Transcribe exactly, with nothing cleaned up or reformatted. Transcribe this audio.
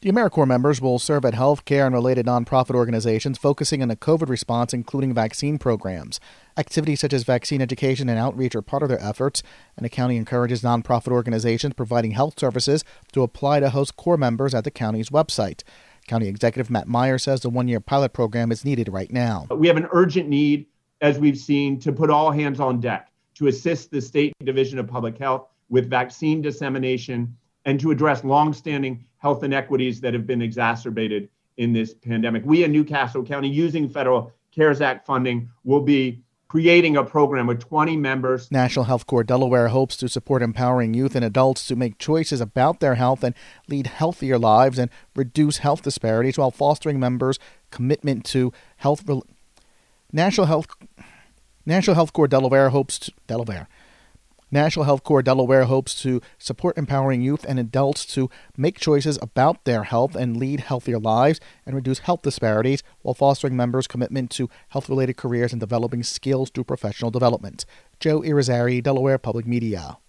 The AmeriCorps members will serve at health care and related nonprofit organizations focusing on the COVID response, including vaccine programs. Activities such as vaccine education and outreach are part of their efforts, and the county encourages nonprofit organizations providing health services to apply to host Corps members at the county's website. County Executive Matt Meyer says the one-year pilot program is needed right now. We have an urgent need, as we've seen, to put all hands on deck to assist the State Division of Public Health with vaccine dissemination and to address longstanding health inequities that have been exacerbated in this pandemic. We in Newcastle County, using federal CARES Act funding, will be creating a program with twenty members. National Health Corps Delaware hopes to support empowering youth and adults to make choices about their health and lead healthier lives and reduce health disparities while fostering members' commitment to health. Re- National Health National Health Corps Delaware hopes to, Delaware. National Health Corps Delaware hopes to support empowering youth and adults to make choices about their health and lead healthier lives and reduce health disparities while fostering members' commitment to health-related careers and developing skills through professional development. Joe Irizarry, Delaware Public Media.